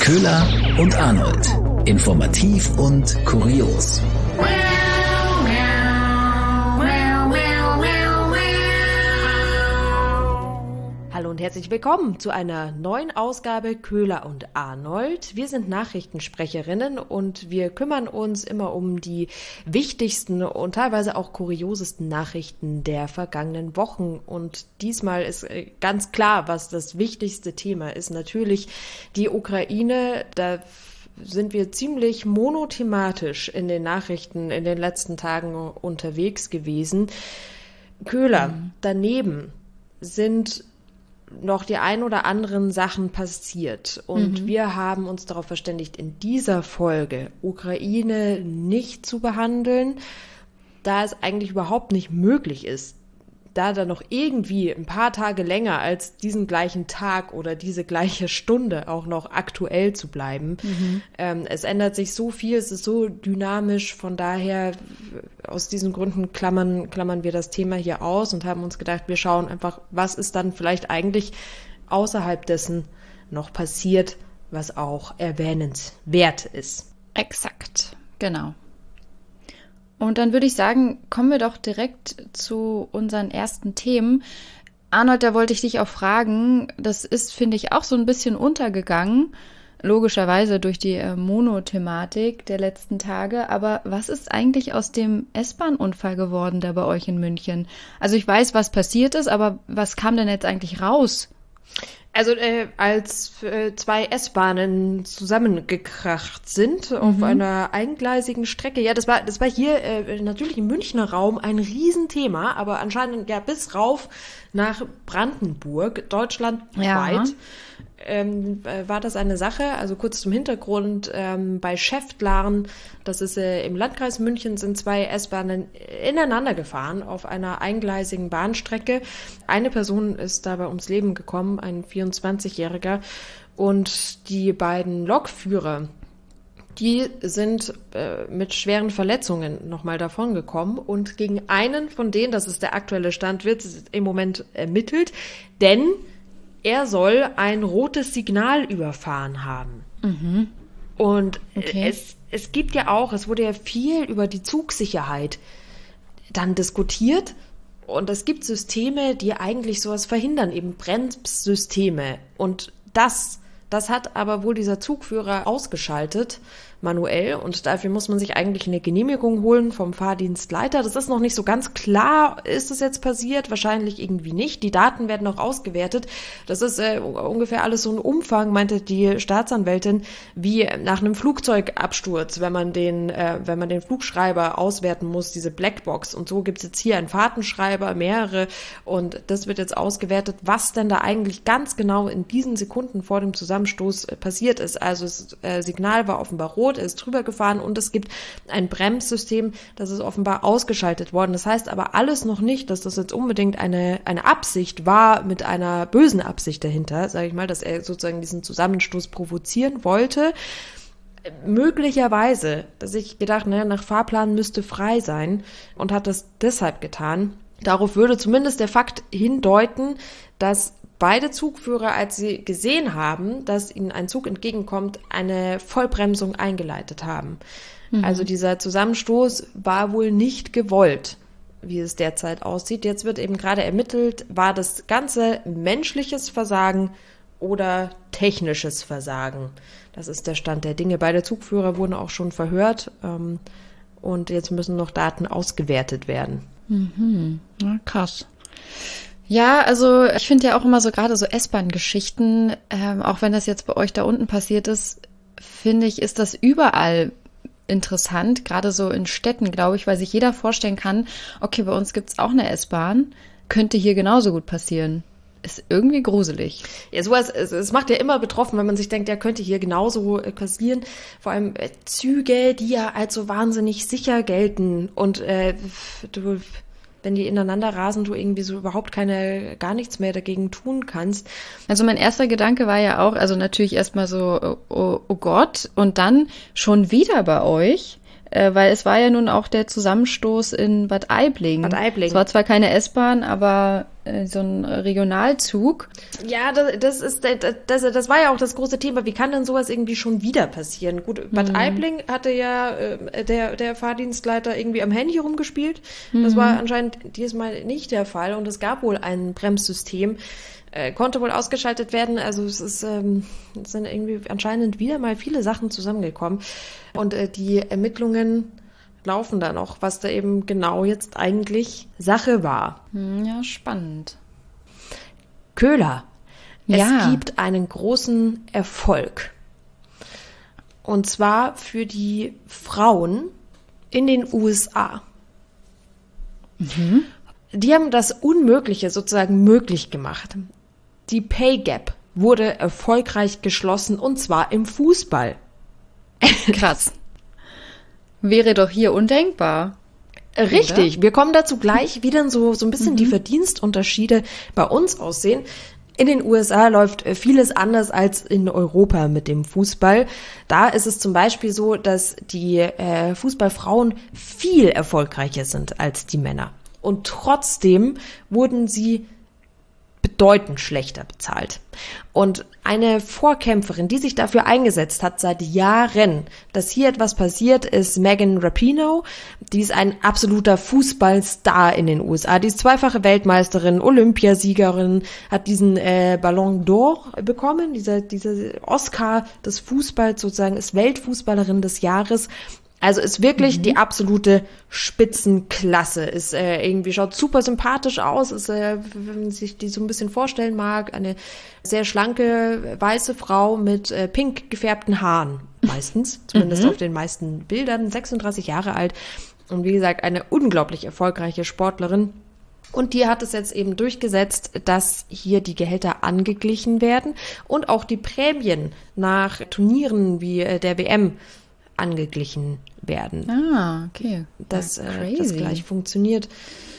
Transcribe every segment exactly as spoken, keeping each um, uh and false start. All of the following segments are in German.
Köhler und Arnold. Informativ und kurios. Hallo und herzlich willkommen zu einer neuen Ausgabe Köhler und Arnold. Wir sind Nachrichtensprecherinnen und wir kümmern uns immer um die wichtigsten und teilweise auch kuriosesten Nachrichten der vergangenen Wochen. Und diesmal ist ganz klar, was das wichtigste Thema ist. Natürlich die Ukraine. Da sind wir ziemlich monothematisch in den Nachrichten in den letzten Tagen unterwegs gewesen. Köhler, mhm. daneben sind noch die ein oder anderen Sachen passiert. Und mhm. wir haben uns darauf verständigt, in dieser Folge Ukraine nicht zu behandeln, da es eigentlich überhaupt nicht möglich ist, da dann noch irgendwie ein paar Tage länger als diesen gleichen Tag oder diese gleiche Stunde auch noch aktuell zu bleiben. Mhm. Ähm, es ändert sich so viel, es ist so dynamisch, von daher aus diesen Gründen klammern, klammern wir das Thema hier aus und haben uns gedacht, wir schauen einfach, was ist dann vielleicht eigentlich außerhalb dessen noch passiert, was auch erwähnenswert ist. Exakt, genau. Und dann würde ich sagen, kommen wir doch direkt zu unseren ersten Themen. Arnold, da wollte ich dich auch fragen, das ist, finde ich, auch so ein bisschen untergegangen, logischerweise durch die äh, Monothematik der letzten Tage. Aber was ist eigentlich aus dem S-Bahn-Unfall geworden da bei euch in München? Also ich weiß, was passiert ist, aber was kam denn jetzt eigentlich raus? Also äh, als äh, zwei S-Bahnen zusammengekracht sind mhm. auf einer eingleisigen Strecke. Ja, das war das war hier äh, natürlich im Münchner Raum ein Riesenthema, aber anscheinend ja bis rauf nach Brandenburg, deutschlandweit. Ja. Ähm, war das eine Sache, also kurz zum Hintergrund, ähm, bei Schäftlarn, das ist äh, im Landkreis München, sind zwei S-Bahnen ineinander gefahren auf einer eingleisigen Bahnstrecke. Eine Person ist dabei ums Leben gekommen, ein vierundzwanzigjähriger, und die beiden Lokführer, die sind äh, mit schweren Verletzungen nochmal davon gekommen, und gegen einen von denen, das ist der aktuelle Stand, wird im Moment ermittelt, denn er soll ein rotes Signal überfahren haben. Mhm. Und okay. es, es gibt ja auch, es wurde ja viel über die Zugsicherheit dann diskutiert. Und es gibt Systeme, die eigentlich sowas verhindern, eben Bremssysteme. Und das, das hat aber wohl dieser Zugführer ausgeschaltet, manuell. Und dafür muss man sich eigentlich eine Genehmigung holen vom Fahrdienstleiter. Das ist noch nicht so ganz klar, ist es jetzt passiert? Wahrscheinlich irgendwie nicht. Die Daten werden noch ausgewertet. Das ist äh, ungefähr alles so ein Umfang, meinte die Staatsanwältin, wie nach einem Flugzeugabsturz, wenn man den, äh, wenn man den Flugschreiber auswerten muss, diese Blackbox. Und so gibt es jetzt hier einen Fahrtenschreiber, mehrere. Und das wird jetzt ausgewertet, was denn da eigentlich ganz genau in diesen Sekunden vor dem Zusammenstoß äh, passiert ist. Also das äh, Signal war offenbar rot, er ist drüber gefahren, und es gibt ein Bremssystem, das ist offenbar ausgeschaltet worden. Das heißt aber alles noch nicht, dass das jetzt unbedingt eine, eine Absicht war, mit einer bösen Absicht dahinter, sage ich mal, dass er sozusagen diesen Zusammenstoß provozieren wollte. Möglicherweise, dass ich gedacht, naja, nach Fahrplan müsste frei sein, und hat das deshalb getan. Darauf würde zumindest der Fakt hindeuten, dass beide Zugführer, als sie gesehen haben, dass ihnen ein Zug entgegenkommt, eine Vollbremsung eingeleitet haben. Mhm. Also dieser Zusammenstoß war wohl nicht gewollt, wie es derzeit aussieht. Jetzt wird eben gerade ermittelt, war das Ganze menschliches Versagen oder technisches Versagen. Das ist der Stand der Dinge. Beide Zugführer wurden auch schon verhört, ähm, und jetzt müssen noch Daten ausgewertet werden. Mhm. Ja, krass. Ja, also ich finde ja auch immer so gerade so S-Bahn-Geschichten, ähm, auch wenn das jetzt bei euch da unten passiert ist, finde ich, ist das überall interessant, gerade so in Städten, glaube ich, weil sich jeder vorstellen kann, okay, bei uns gibt's auch eine S-Bahn, könnte hier genauso gut passieren. Ist irgendwie gruselig. Ja, sowas, es, es macht ja immer betroffen, wenn man sich denkt, der könnte hier genauso äh, passieren. Vor allem äh, Züge, die ja als so wahnsinnig sicher gelten, und äh, du... wenn die ineinander rasen, du irgendwie so überhaupt keine, gar nichts mehr dagegen tun kannst. Also mein erster Gedanke war ja auch, also natürlich erstmal so, oh, oh Gott, und dann schon wieder bei euch. Äh, weil es war ja nun auch der Zusammenstoß in Bad Aibling. Bad Aibling. Es war zwar keine S-Bahn, aber äh, so ein Regionalzug. Ja, das, das ist das, das war ja auch das große Thema. Wie kann denn sowas irgendwie schon wieder passieren? Gut, Bad mhm. Aibling hatte ja äh, der, der Fahrdienstleiter irgendwie am Handy rumgespielt. Das mhm. war anscheinend diesmal nicht der Fall und es gab wohl ein Bremssystem. Äh, konnte wohl ausgeschaltet werden. Also es ist ähm, es sind irgendwie anscheinend wieder mal viele Sachen zusammengekommen. Und äh, die Ermittlungen laufen da noch, was da eben genau jetzt eigentlich Sache war. Ja, spannend. Köhler. Es Ja. gibt einen großen Erfolg. Und zwar für die Frauen in den U S A. Mhm. Die haben das Unmögliche sozusagen möglich gemacht. Die Pay Gap wurde erfolgreich geschlossen und zwar im Fußball. Krass. Wäre doch hier undenkbar. Richtig, Oder? wir kommen dazu gleich, wie denn so, so ein bisschen Mhm. die Verdienstunterschiede bei uns aussehen. In den U S A läuft äh, vieles anders als in Europa mit dem Fußball. Da ist es zum Beispiel so, dass die äh, Fußballfrauen viel erfolgreicher sind als die Männer. Und trotzdem wurden sie bedeutend schlechter bezahlt. Und eine Vorkämpferin, die sich dafür eingesetzt hat seit Jahren, dass hier etwas passiert, ist Megan Rapinoe. Die ist ein absoluter Fußballstar in den U S A. Die ist zweifache Weltmeisterin, Olympiasiegerin, hat diesen äh, Ballon d'Or bekommen, dieser, dieser Oscar des Fußballs sozusagen, ist Weltfußballerin des Jahres. Also ist wirklich mhm. die absolute Spitzenklasse. Ist äh, irgendwie schaut super sympathisch aus. Ist, äh, wenn man sich die so ein bisschen vorstellen mag, eine sehr schlanke weiße Frau mit äh, pink gefärbten Haaren meistens, zumindest mhm. auf den meisten Bildern. sechsunddreißig Jahre alt und wie gesagt eine unglaublich erfolgreiche Sportlerin. Und die hat es jetzt eben durchgesetzt, dass hier die Gehälter angeglichen werden und auch die Prämien nach Turnieren wie äh, der W M angeglichen werden. Ah, okay. Dass Ja, äh, das gleich funktioniert.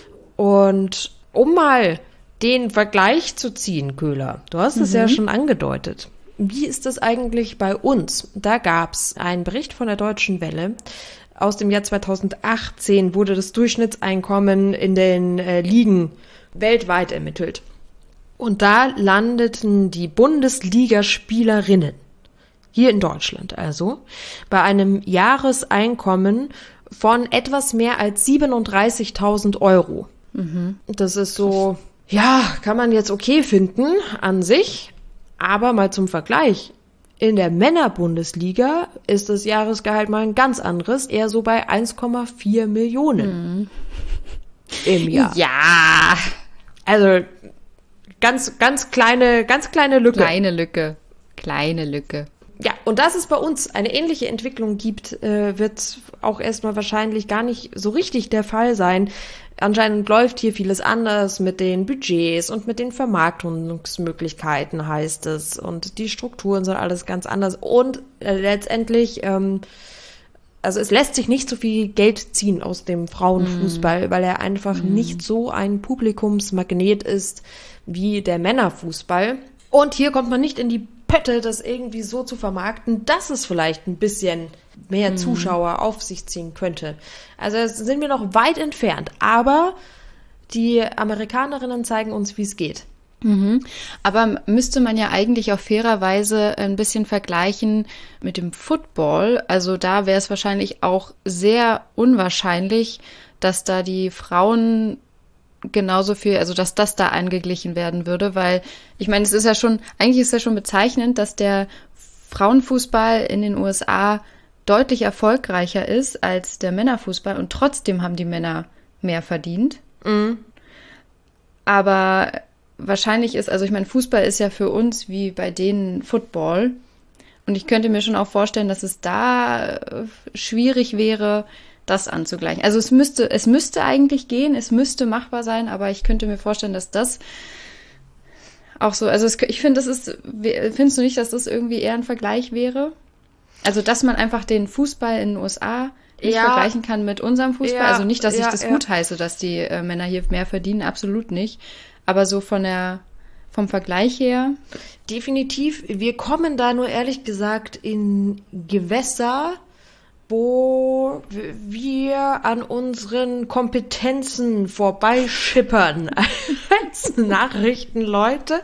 Und um mal den Vergleich zu ziehen, Köhler, du hast es Mhm. ja schon angedeutet. Wie ist das eigentlich bei uns? Da gab es einen Bericht von der Deutschen Welle. Aus dem Jahr zweitausendachtzehn wurde das Durchschnittseinkommen in den äh, Ligen weltweit ermittelt. Und da landeten die Bundesligaspielerinnen, hier in Deutschland also, bei einem Jahreseinkommen von etwas mehr als siebenunddreißigtausend Euro. Mhm. Das ist so, ja, kann man jetzt okay finden an sich, aber mal zum Vergleich. In der Männerbundesliga ist das Jahresgehalt mal ein ganz anderes, eher so bei eins Komma vier Millionen Mhm. im Jahr. Ja, Also ganz, ganz kleine, ganz kleine Lücke. kleine Lücke. Kleine Lücke. Ja, und dass es bei uns eine ähnliche Entwicklung gibt, äh, wird auch erstmal wahrscheinlich gar nicht so richtig der Fall sein. Anscheinend läuft hier vieles anders mit den Budgets und mit den Vermarktungsmöglichkeiten, heißt es. Und die Strukturen sind alles ganz anders. Und äh, letztendlich, ähm, also es lässt sich nicht so viel Geld ziehen aus dem Frauenfußball, mm. weil er einfach mm. nicht so ein Publikumsmagnet ist wie der Männerfußball. Und hier kommt man nicht in die Pötte, das irgendwie so zu vermarkten, dass es vielleicht ein bisschen mehr Zuschauer auf sich ziehen könnte. Also es sind wir noch weit entfernt, aber die Amerikanerinnen zeigen uns, wie es geht. Mhm. Aber müsste man ja eigentlich auch fairerweise ein bisschen vergleichen mit dem Football. Also da wäre es wahrscheinlich auch sehr unwahrscheinlich, dass da die Frauen genauso viel, also dass das da angeglichen werden würde, weil ich meine, es ist ja schon, eigentlich ist ja schon bezeichnend, dass der Frauenfußball in den U S A deutlich erfolgreicher ist als der Männerfußball und trotzdem haben die Männer mehr verdient. Mhm. Aber wahrscheinlich ist, also ich meine, Fußball ist ja für uns wie bei denen Football und ich könnte mir schon auch vorstellen, dass es da schwierig wäre, das anzugleichen. Also es müsste, es müsste eigentlich gehen, es müsste machbar sein, aber ich könnte mir vorstellen, dass das auch so, also es, ich finde, das ist, findest du nicht, dass das irgendwie eher ein Vergleich wäre? Also, dass man einfach den Fußball in den U S A nicht Ja. vergleichen kann mit unserem Fußball. Ja, Also nicht, dass ich ja, das ja. gut heiße, dass die äh, Männer hier mehr verdienen, absolut nicht. Aber so von der, vom Vergleich her. Definitiv. Wir kommen da nur ehrlich gesagt in Gewässer, wo wir an unseren Kompetenzen vorbeischippern als Nachrichtenleute.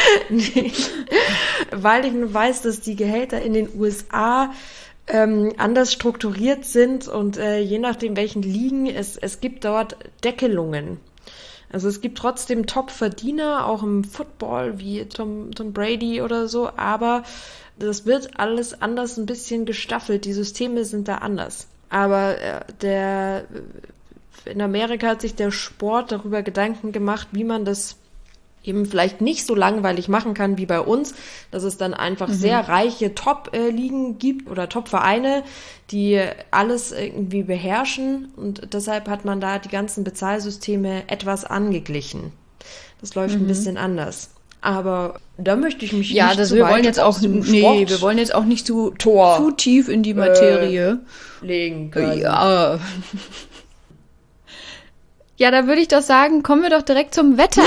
Weil ich nur weiß, dass die Gehälter in den U S A ähm, anders strukturiert sind und äh, je nachdem welchen liegen, es, es gibt dort Deckelungen. Also es gibt trotzdem Top-Verdiener, auch im Football wie Tom, Tom Brady oder so, aber das wird alles anders ein bisschen gestaffelt. Die Systeme sind da anders. Aber äh, der in Amerika hat sich der Sport darüber Gedanken gemacht, wie man das eben vielleicht nicht so langweilig machen kann wie bei uns, dass es dann einfach mhm. sehr reiche Top-Ligen gibt oder Top-Vereine, die alles irgendwie beherrschen und deshalb hat man da die ganzen Bezahlsysteme etwas angeglichen. Das läuft mhm. ein bisschen anders. Aber da möchte ich mich ja, nicht das zu wir weit wollen jetzt auch nee, wir wollen jetzt auch nicht zu, Tor, zu tief in die Materie äh, legen können. Ja. Ja, da würde ich doch sagen, kommen wir doch direkt zum Wetter.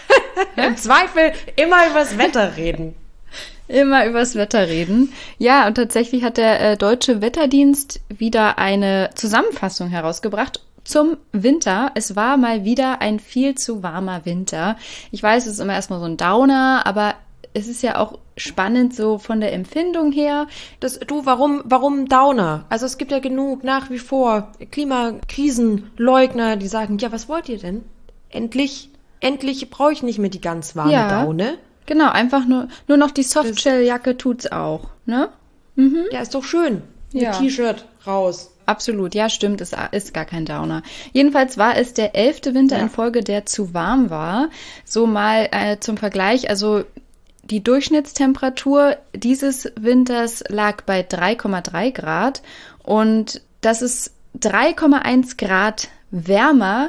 Im Zweifel immer übers Wetter reden. Immer übers Wetter reden. Ja, und tatsächlich hat der äh, Deutsche Wetterdienst wieder eine Zusammenfassung herausgebracht zum Winter. Es war mal wieder ein viel zu warmer Winter. Ich weiß, es ist immer erstmal so ein Downer, aber es ist ja auch spannend so von der Empfindung her. Das, du, warum, warum Downer? Also es gibt ja genug nach wie vor Klimakrisenleugner, die sagen, ja, was wollt ihr denn? Endlich, endlich brauche ich nicht mehr die ganz warme ja, Daune. Genau, einfach nur, nur noch die Softshelljacke tut's auch, ne? Mhm. Ja, ist doch schön. Ja. Mit T-Shirt raus. Absolut, ja, stimmt, es ist gar kein Downer. Jedenfalls war es der elfte Winter ja. in Folge, der zu warm war. So mal äh, zum Vergleich, also die Durchschnittstemperatur dieses Winters lag bei drei Komma drei Grad und das ist drei Komma eins Grad wärmer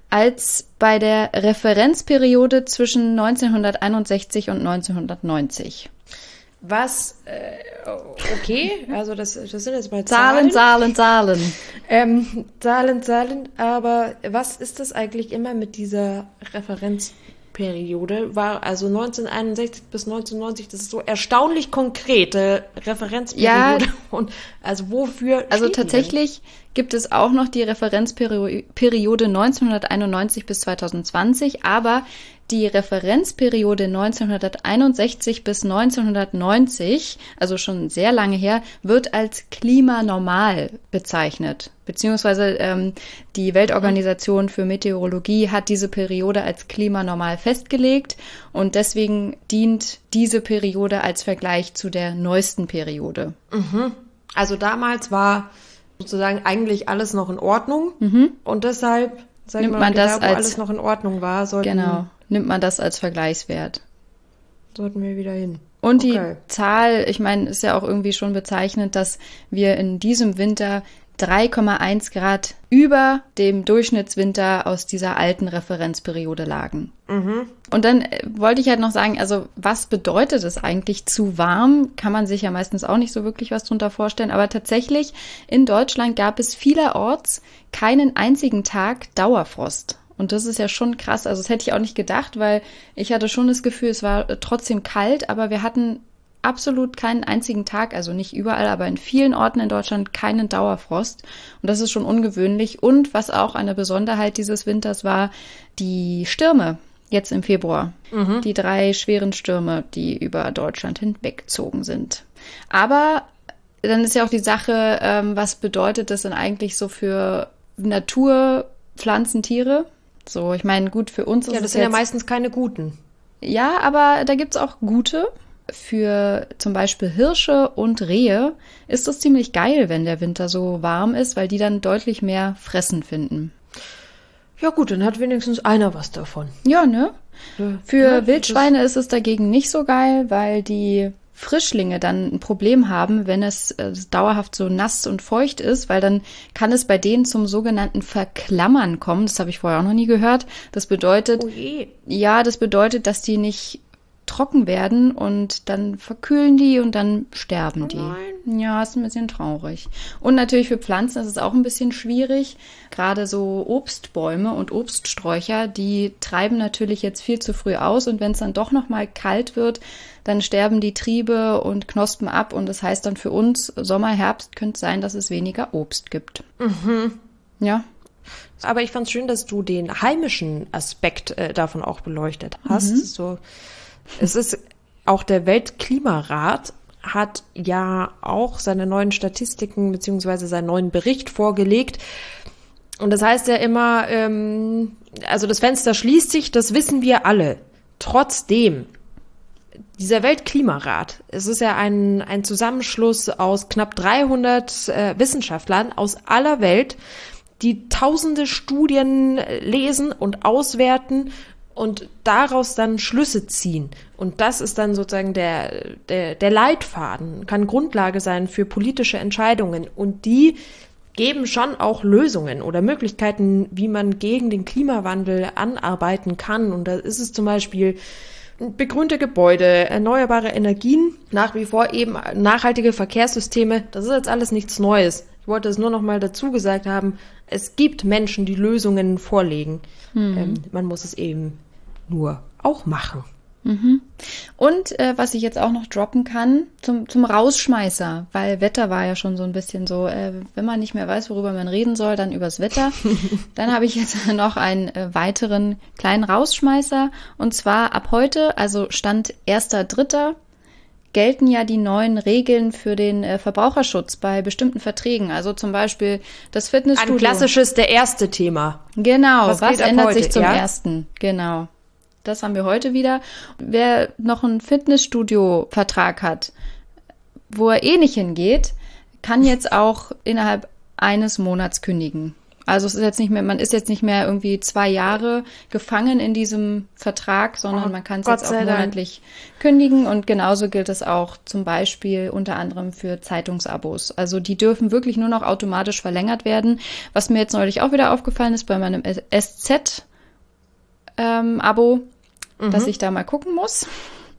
als bei der Referenzperiode zwischen neunzehnhunderteinundsechzig und neunzehnhundertneunzig. Was, äh, okay, also das, das sind jetzt mal Zahlen. Zahlen, Zahlen, Zahlen. Ähm, Zahlen, Zahlen, aber was ist das eigentlich immer mit dieser Referenzperiode? War also neunzehnhunderteinundsechzig bis neunzehnhundertneunzig, das ist so erstaunlich konkrete Referenzperiode. Ja, und also wofür Also tatsächlich gibt es auch noch die Referenzperiode neunzehnhunderteinundneunzig bis zweitausendzwanzig, aber die Referenzperiode neunzehnhunderteinundsechzig bis neunzehnhundertneunzig, also schon sehr lange her, wird als klimanormal bezeichnet. Beziehungsweise ähm, die Weltorganisation für Meteorologie hat diese Periode als klimanormal festgelegt und deswegen dient diese Periode als Vergleich zu der neuesten Periode. Mhm. Also damals war sozusagen eigentlich alles noch in Ordnung mhm. und deshalb, sag nimmt mal, man das da, wo als, alles noch in Ordnung war, sollten, genau, nimmt man das als Vergleichswert. Sollten wir wieder hin. Und okay. Die Zahl, ich meine, ist ja auch irgendwie schon bezeichnend, dass wir in diesem Winter drei Komma eins Grad über dem Durchschnittswinter aus dieser alten Referenzperiode lagen. Mhm. Und dann äh, wollte ich halt noch sagen, also was bedeutet es eigentlich zu warm? Kann man sich ja meistens auch nicht so wirklich was drunter vorstellen. Aber tatsächlich, in Deutschland gab es vielerorts keinen einzigen Tag Dauerfrost. Und das ist ja schon krass. Also das hätte ich auch nicht gedacht, weil ich hatte schon das Gefühl, es war trotzdem kalt, aber wir hatten absolut keinen einzigen Tag, also nicht überall, aber in vielen Orten in Deutschland keinen Dauerfrost. Und das ist schon ungewöhnlich. Und was auch eine Besonderheit dieses Winters war, die Stürme jetzt im Februar. Mhm. Die drei schweren Stürme, die über Deutschland hinweggezogen sind. Aber dann ist ja auch die Sache, ähm, was bedeutet das denn eigentlich so für Natur, Pflanzen, Tiere? So, ich meine, gut, für uns ist ja, das es sind jetzt, ja meistens keine guten. Ja, aber da gibt's auch gute. Für zum Beispiel Hirsche und Rehe ist es ziemlich geil, wenn der Winter so warm ist, weil die dann deutlich mehr Fressen finden. Ja gut, dann hat wenigstens einer was davon. Ja, ne? Ja, Für ja, Wildschweine ist es dagegen nicht so geil, weil die Frischlinge dann ein Problem haben, wenn es äh, dauerhaft so nass und feucht ist, weil dann kann es bei denen zum sogenannten Verklammern kommen. Das habe ich vorher auch noch nie gehört. Das bedeutet, oh je. ja, das bedeutet, dass die nicht trocken werden und dann verkühlen die und dann sterben Oh die. nein. Ja, ist ein bisschen traurig. Und natürlich für Pflanzen ist es auch ein bisschen schwierig. Gerade so Obstbäume und Obststräucher, die treiben natürlich jetzt viel zu früh aus und wenn es dann doch noch mal kalt wird, dann sterben die Triebe und Knospen ab und das heißt dann für uns Sommer, Herbst könnte es sein, dass es weniger Obst gibt. Mhm. Ja. Aber ich fand es schön, dass du den heimischen Aspekt äh, davon auch beleuchtet hast. Mhm. So, es ist auch der Weltklimarat hat ja auch seine neuen Statistiken beziehungsweise seinen neuen Bericht vorgelegt. Und das heißt ja immer, ähm, also das Fenster schließt sich, das wissen wir alle. Trotzdem, dieser Weltklimarat, es ist ja ein, ein Zusammenschluss aus knapp dreihundert äh, Wissenschaftlern aus aller Welt, die tausende Studien lesen und auswerten und daraus dann Schlüsse ziehen. Und das ist dann sozusagen der, der, der Leitfaden, kann Grundlage sein für politische Entscheidungen. Und die geben schon auch Lösungen oder Möglichkeiten, wie man gegen den Klimawandel anarbeiten kann. Und da ist es zum Beispiel begrünte Gebäude, erneuerbare Energien, nach wie vor eben nachhaltige Verkehrssysteme. Das ist jetzt alles nichts Neues. Ich wollte es nur noch mal dazu gesagt haben, es gibt Menschen, die Lösungen vorlegen. Mhm. Ähm, man muss es eben nur auch machen. Mhm. Und äh, was ich jetzt auch noch droppen kann, zum, zum Rausschmeißer, weil Wetter war ja schon so ein bisschen so, äh, wenn man nicht mehr weiß, worüber man reden soll, dann übers Wetter. Dann habe ich jetzt noch einen äh, weiteren kleinen Rausschmeißer und zwar ab heute, also Stand erster dritter gelten ja die neuen Regeln für den äh, Verbraucherschutz bei bestimmten Verträgen. Also zum Beispiel das Fitnessstudio. Ein klassisches, der erste Thema. Genau, was, was ändert heute, sich zum ja? ersten? Genau. Das haben wir heute wieder. Wer noch einen Fitnessstudio-Vertrag hat, wo er eh nicht hingeht, kann jetzt auch innerhalb eines Monats kündigen. Also es ist jetzt nicht mehr, man ist jetzt nicht mehr irgendwie zwei Jahre gefangen in diesem Vertrag, sondern Oh, man kann es Gott jetzt auch sei Dank. monatlich kündigen. Und genauso gilt es auch zum Beispiel unter anderem für Zeitungsabos. Also die dürfen wirklich nur noch automatisch verlängert werden. Was mir jetzt neulich auch wieder aufgefallen ist bei meinem S Z-Abo, mhm. dass ich da mal gucken muss.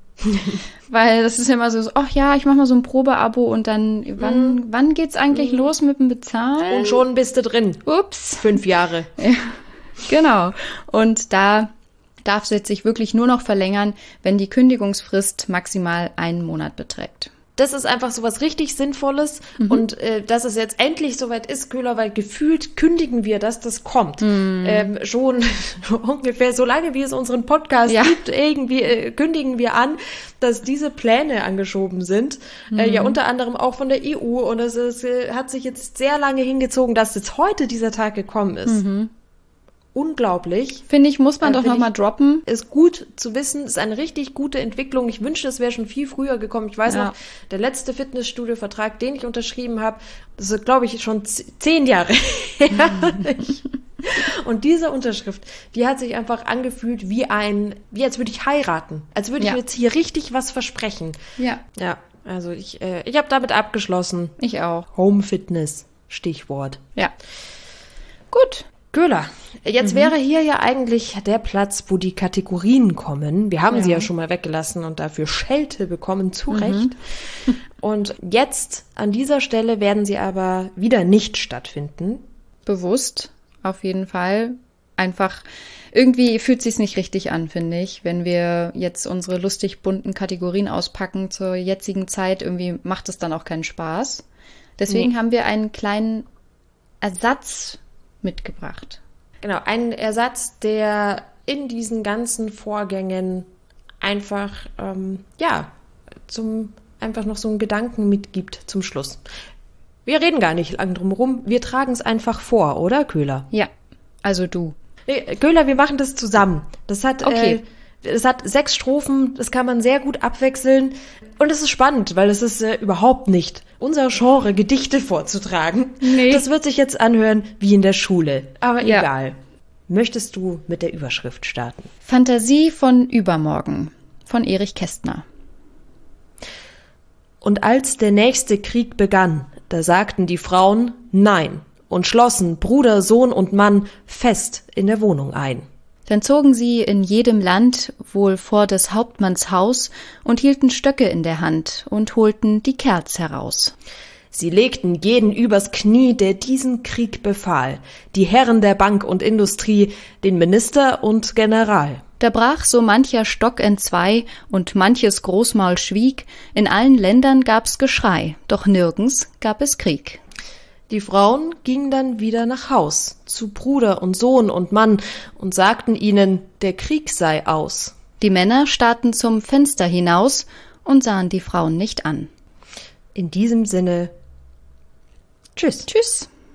Weil das ist ja immer so, ach ja, ich mache mal so ein Probeabo und dann, wann, mhm. wann geht's eigentlich mhm. los mit dem Bezahlen? Und schon bist du drin. Ups. Fünf Jahre. Ja, genau. Und da darf es jetzt sich wirklich nur noch verlängern, wenn die Kündigungsfrist maximal einen Monat beträgt. Das ist einfach so was richtig Sinnvolles mhm. und äh, dass es jetzt endlich soweit ist, Köhler, weil gefühlt kündigen wir, dass das kommt. Mhm. Ähm, schon ungefähr so lange, wie es unseren Podcast ja. gibt, irgendwie äh, kündigen wir an, dass diese Pläne angeschoben sind. Mhm. Äh, ja, unter anderem auch von der E U und es ist, äh, hat sich jetzt sehr lange hingezogen, dass jetzt heute dieser Tag gekommen ist. Mhm. Unglaublich. Finde ich, muss man äh, doch nochmal droppen. Ist gut zu wissen, ist eine richtig gute Entwicklung. Ich wünschte, es wäre schon viel früher gekommen. Ich weiß ja. noch, der letzte Fitnessstudio-Vertrag, den ich unterschrieben habe, das ist, glaube ich, schon z- zehn Jahre her. Und diese Unterschrift, die hat sich einfach angefühlt wie ein, wie als würde ich heiraten. Als würde ich ja. jetzt hier richtig was versprechen. Ja. Ja, also ich, äh, ich habe damit abgeschlossen. Ich auch. Home Fitness, Stichwort. Ja. Gut. Köhler, jetzt mhm. wäre hier ja eigentlich der Platz, wo die Kategorien kommen. Wir haben ja. sie ja schon mal weggelassen und dafür Schelte bekommen, zu mhm. Recht. Und jetzt, an dieser Stelle, werden sie aber wieder nicht stattfinden. Bewusst, auf jeden Fall. Einfach, irgendwie fühlt sich's nicht richtig an, finde ich, wenn wir jetzt unsere lustig bunten Kategorien auspacken zur jetzigen Zeit. Irgendwie macht es dann auch keinen Spaß. Deswegen nee. haben wir einen kleinen Ersatz mitgebracht. Genau, ein Ersatz, der in diesen ganzen Vorgängen einfach, ähm, ja, zum, einfach noch so einen Gedanken mitgibt zum Schluss. Wir reden gar nicht lang drum rum, wir tragen es einfach vor, oder, Köhler? Ja, also du. Nee, Köhler, wir machen das zusammen. Das hat, okay. äh, es hat sechs Strophen, das kann man sehr gut abwechseln. Und es ist spannend, weil es ist äh, überhaupt nicht unser Genre, Gedichte vorzutragen. Nee. Das wird sich jetzt anhören wie in der Schule. Aber ja. egal. Möchtest du mit der Überschrift starten? Fantasie von übermorgen von Erich Kästner. Und als der nächste Krieg begann, da sagten die Frauen Nein und schlossen Bruder, Sohn und Mann fest in der Wohnung ein. Dann zogen sie in jedem Land wohl vor des Hauptmanns Haus und hielten Stöcke in der Hand und holten die Kerls heraus. Sie legten jeden übers Knie, der diesen Krieg befahl, die Herren der Bank und Industrie, den Minister und General. Da brach so mancher Stock entzwei und manches Großmaul schwieg, in allen Ländern gab's Geschrei, doch nirgends gab es Krieg. Die Frauen gingen dann wieder nach Haus, zu Bruder und Sohn und Mann, und sagten ihnen, der Krieg sei aus. Die Männer starrten zum Fenster hinaus und sahen die Frauen nicht an. In diesem Sinne, tschüss. Tschüss.